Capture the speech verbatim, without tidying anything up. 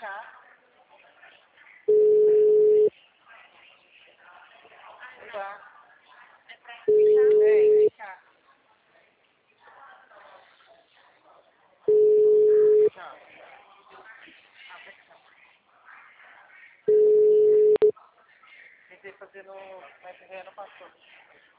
cá. Tá. É pra explicar? Vem, vem cá. Tchau. Tentei fazer no... Mas já não passou.